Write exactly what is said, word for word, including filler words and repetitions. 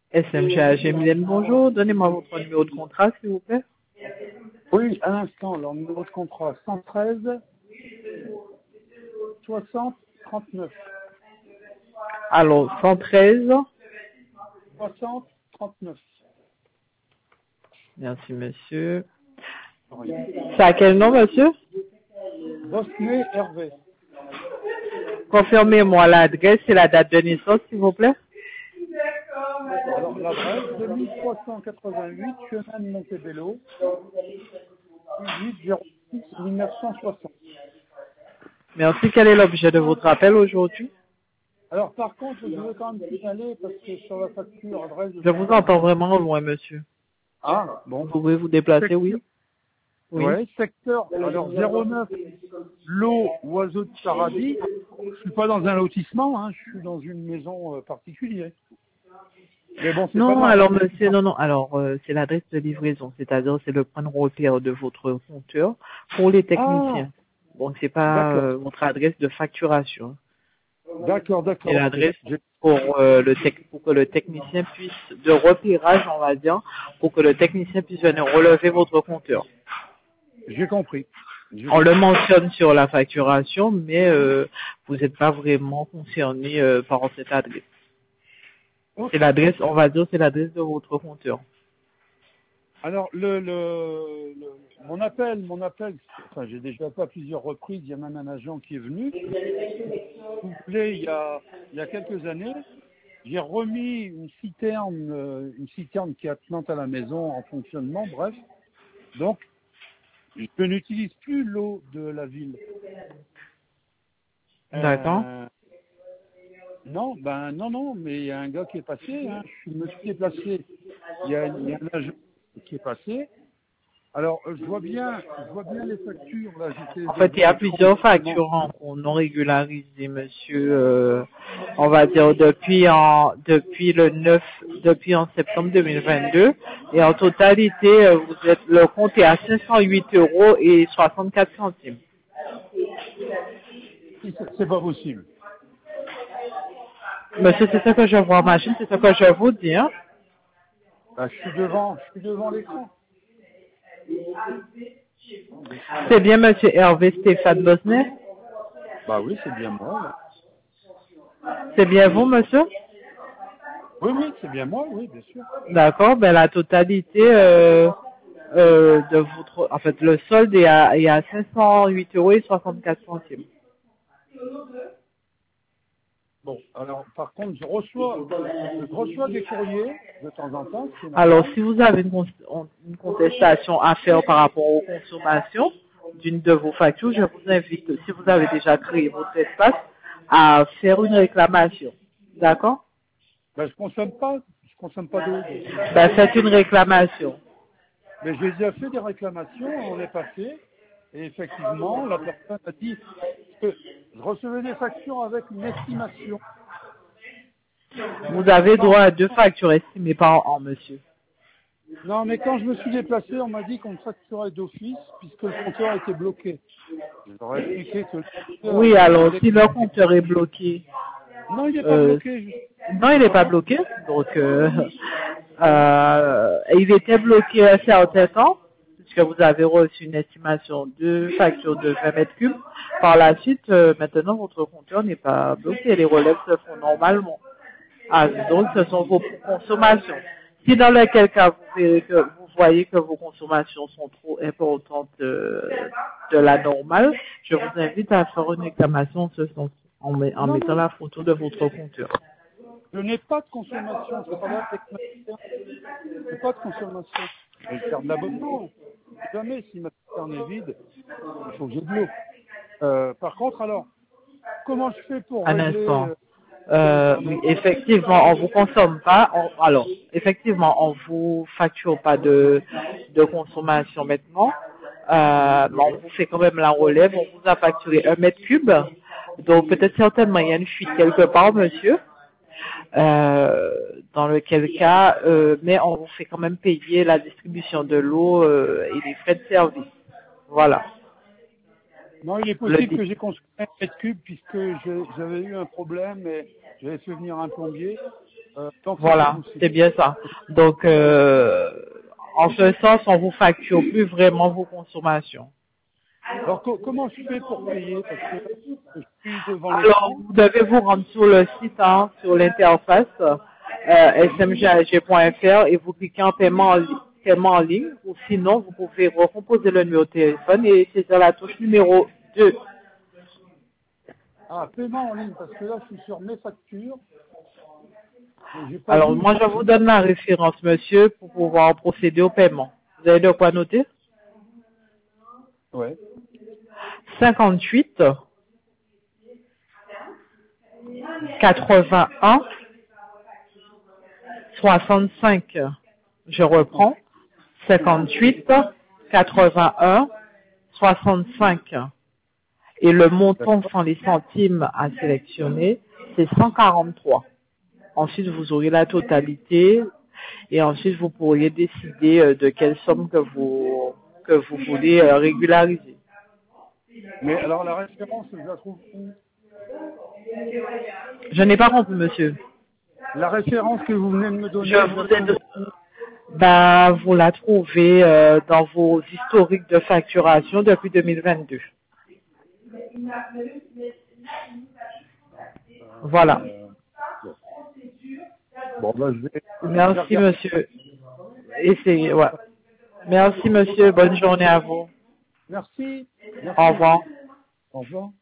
S M G A G Mylène, bonjour. Donnez-moi votre numéro de contrat, s'il vous plaît. Oui, à l'instant, leur numéro de contrat cent treize soixante trente-neuf. Alors, cent treize. soixante trente-neuf. Merci, monsieur. Oui. C'est à quel nom, monsieur? Bosné Hervé. Confirmez-moi l'adresse et la date de naissance, s'il vous plaît. Alors, l'adresse, c'est mille trois cent quatre-vingt-huit, chemin de Montebello, huit zéro six mille neuf cent soixante. Merci. Quel est l'objet de votre appel aujourd'hui? Alors, par contre, je veux quand même signaler, parce que sur la facture adresse de Je vous entends vraiment loin, monsieur. Ah, bon. Vous pouvez vous déplacer, Secteur, oui? Oui. ouais, secteur, alors zéro neuf, lot, oiseau de paradis. Je suis pas dans un lotissement, hein, je suis dans une maison euh, particulière. Mais bon, c'est pas Non, grave. alors, monsieur, non, non. Alors, euh, c'est l'adresse de livraison, c'est-à-dire c'est le point de repère de votre compteur pour les techniciens. Ah, Donc, c'est pas d'accord. euh, votre adresse de facturation. D'accord, C'est d'accord, ok. l'adresse J'ai pour euh, le tec- pour que le technicien puisse de repérage, on va dire, pour que le technicien puisse venir relever votre compteur. j'ai compris. J'ai On le compris. mentionne sur la facturation, mais euh, vous n'êtes pas vraiment concerné euh, par cette adresse. Ok. C'est l'adresse, on va dire, c'est l'adresse de votre compteur. Alors, le, le, le- mon appel, mon appel, enfin, j'ai déjà fait à plusieurs reprises, il y a même un agent qui est venu. Vous voulez, il y a, il y a quelques années, j'ai remis une citerne, euh, une citerne qui est attenante à la maison en fonctionnement, bref. Donc, je n'utilise plus l'eau de la ville. D'accord. Euh, non, ben non, non, mais il y a un gars qui est passé, hein, je me suis déplacé, il y a, il y a un agent qui est passé. Alors, euh, je vois bien, je vois bien les factures, là, j'essaie En de fait, il y a voir plusieurs comment. facturants qu'on a régularisés, monsieur. euh, on va dire depuis en depuis le neuf, depuis en septembre deux mille vingt-deux, et en totalité, euh, vous êtes le compte est à cinq cent huit euros et soixante-quatre centimes. Si, C'est c'est pas possible. Monsieur, c'est ça que je vois en machine, c'est ça que je vais vous dire. Bah, je suis devant, je suis devant l'écran. C'est bien monsieur Hervé Stéphane Bosnet. Bah oui, c'est bien moi. Oui, C'est bien vous, monsieur? oui, oui, c'est bien moi, oui, bien sûr. D'accord, ben la totalité euh, euh, de votre, en fait, le solde est à, est à cinq cent huit euros et soixante-quatre centimes. Bon, alors, par contre, je reçois, je reçois des courriers de temps en temps, c'est Alors, normal. si vous avez une, con- une contestation à faire par rapport aux consommations d'une de vos factures, je vous invite, si vous avez déjà créé votre espace, à faire une réclamation. D'accord? Ben, je consomme pas, je consomme pas d'eau, donc. Ben, faites une réclamation. Mais j'ai déjà fait des réclamations, on est passé, et effectivement, la personne a dit que je recevais des factures avec une estimation. Vous avez Quand, droit à deux factures estimées par an, monsieur. non, mais quand je me suis déplacé, on m'a dit qu'on me facturait d'office puisque le compteur était bloqué. Je leur ai expliqué que le compteur, Oui, il alors fallait... si le compteur est bloqué, Non, il n'est pas euh, bloqué. juste- non, il n'est pas bloqué. Donc, euh, euh, il était bloqué un certain temps, puisque vous avez reçu une estimation de facture de vingt mètres cubes. Par la suite, euh, maintenant, votre compteur n'est pas bloqué. Les relèves se font normalement. Ah, donc, ce sont vos consommations. Si dans lequel cas vous, verrez que, vous voyez que vos consommations sont trop importantes euh, de la normale, je vous invite à faire une réclamation en ce sens, en, met- en Non, mettant non, la photo de votre compteur. je n'ai pas de consommation. Je travaille avec ma citerne. Je n'ai pas de consommation. Mais je garde l'abonnement. Jamais, si ma citerne est vide, il faut que j'ai de l'eau. Euh, par contre, alors, comment je fais pour Un régler... instant. euh, Euh, oui, effectivement, on vous consomme pas. on- alors, effectivement, on vous facture pas de, de consommation maintenant. Euh, mais on vous fait quand même la relève. On vous a facturé un mètre cube. Donc peut-être certainement il y a une fuite quelque part, monsieur. Euh, dans lequel cas, euh, mais on vous fait quand même payer la distribution de l'eau euh, et les frais de service. Voilà. Non, il est Le possible dit. que j'ai consommé un mètre cube puisque je- j'avais eu un problème et j'avais fait venir un plombier. Euh, donc, Voilà, c'est bien ça. Donc, euh, en ce sens, on vous facture plus vraiment vos consommations. alors, co- comment je fais pour payer? Parce que là, je suis devant Alors, l'écran. vous devez vous rendre sur le site, hein, sur l'interface euh, s m g a g point f r et vous cliquez en paiement en, li- paiement en ligne, ou sinon, vous pouvez recomposer le numéro de téléphone et saisir la touche numéro deux. Ah, paiement en ligne, parce que là, je suis sur mes factures. Et j'ai pas Alors, vu. moi, je vous donne la référence, monsieur, pour pouvoir procéder au paiement. Vous avez de quoi noter? Ouais. cinquante-huit, quatre-vingt-un, soixante-cinq. Je reprends. cinquante-huit, quatre-vingt-un, soixante-cinq. Et le montant sans les centimes à sélectionner, c'est cent quarante-trois. Ensuite, vous aurez la totalité et ensuite, vous pourriez décider euh, de quelle somme que vous, que vous voulez euh, régulariser. Mais alors, la référence, je la trouve où? Je n'ai pas compris, monsieur. La référence que vous venez de me Je donner, je la vous ai trouve de- où? Ben, vous la trouvez euh, dans vos historiques de facturation depuis deux mille vingt-deux. Voilà. Euh, bon, bon bah, je vais, je vais Merci, regarder. monsieur. Essayez, ouais. Merci, monsieur. Bonne journée à vous. Merci. Au Merci. revoir. Au revoir.